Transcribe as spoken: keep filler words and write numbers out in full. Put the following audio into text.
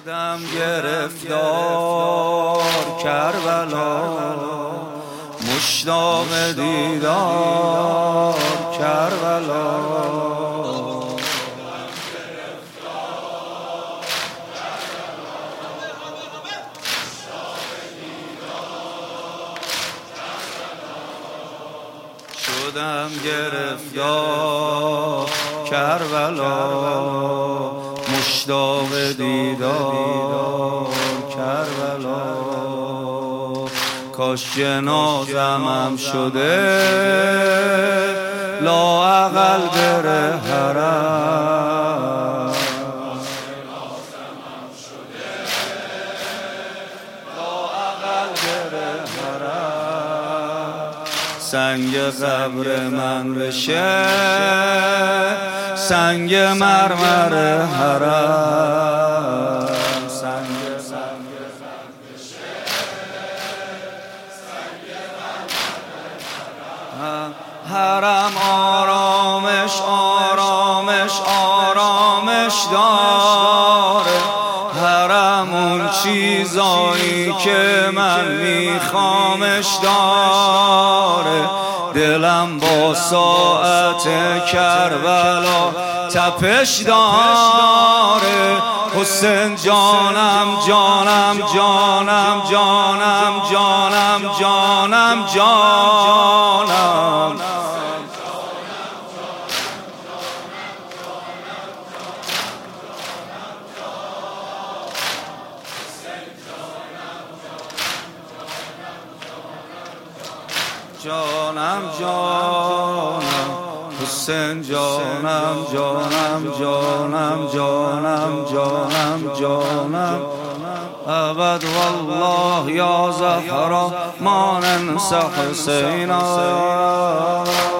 شدم گرفتار کربلا، مشتاق دیدار کربلا. شدم گرفتار کربلا، مشتاق دیدار کربلا. کاش جنازه‌ام شده لااقل بره حرم، لااقل بره حرم. سنگ قبر من بشه سنگ مرمر حرم، سنگ حرم. آرامش آرامش آرامش داره حرم، اون چیزایی که من میخوامش داره. دلم با ساعت کربلا تپش داره. حسین جانم جانم جانم جانم جانم جانم جانم. جانم جانم حسین جانم جانم جانم جانم جانم جانم. ابد والله یا زهرا ما ننسى حسینا.